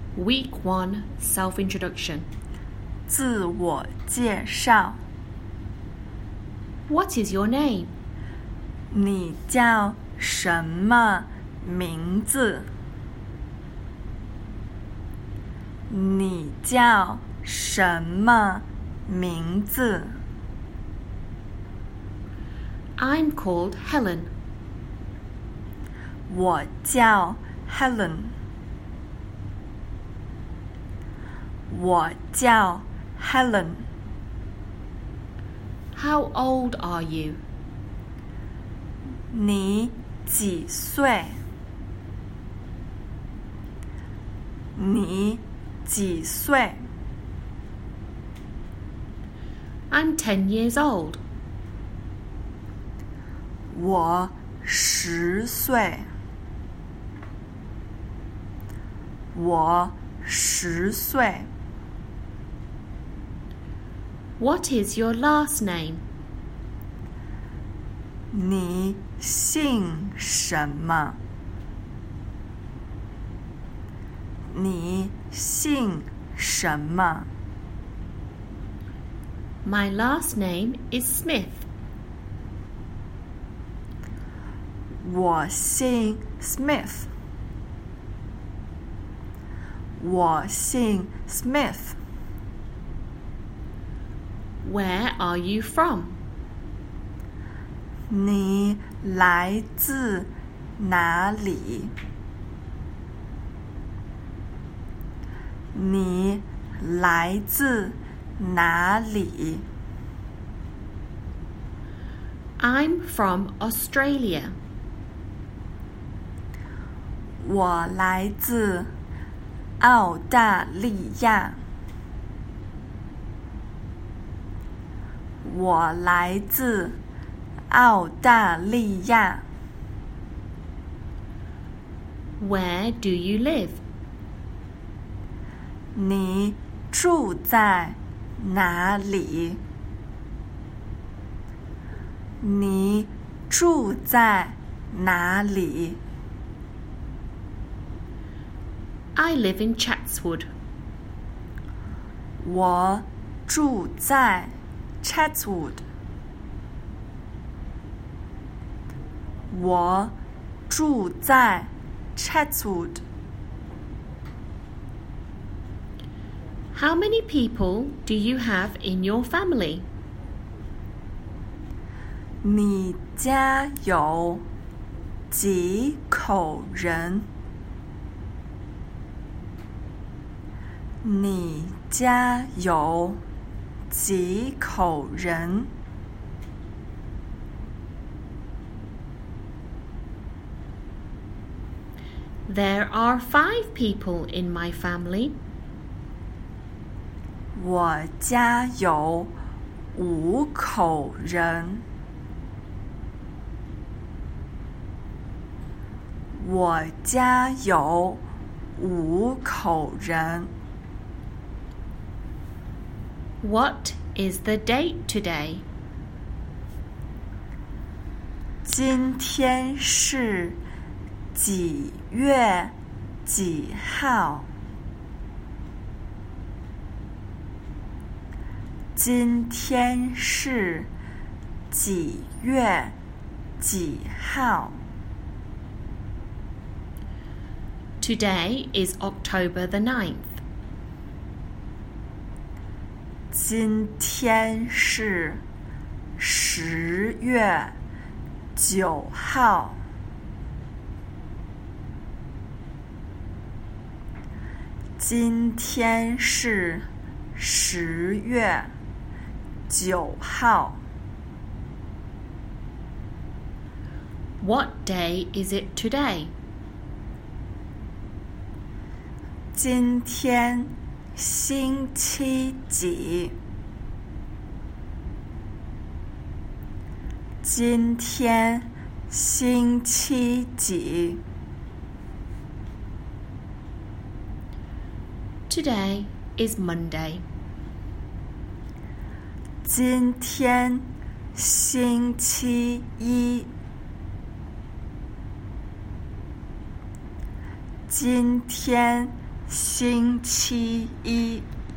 Week 1 Self-Introduction. 自我介绍。 What is your name? 你叫什么名字？你叫什么名字？ I'm called Helen. 我叫 Helen。我叫 Helen。 How old are you? 你几岁？你几岁？ I'm 10 years old. 我10岁。我10岁。 What is your last name? 你姓什么？你姓什么？ My last name is Smith. 我姓 Smith。我姓 Smith。 Where are you from? 你来自哪里？你来自哪里？ I'm from Australia. 我来自澳大利亚。我来自澳大利亚。 Where do you live? 你住在哪里？你住在哪里？ I live in Chatswood. 我住在 Chatswood。我住在 Chatswood。 How many people do you have in your family? 你家有几口人？你家有几口人？ There are 5 people in my family. 我家有5口人。我家有5口人。 What is the date today? 今天是几月几号？今天是几月几号？ Today is October the 9th. 今天是10月9号。今天是10月9号。 What day is it today? 今天星期几？今天星期几？ Today is Monday. 今天星期一。今天星期一。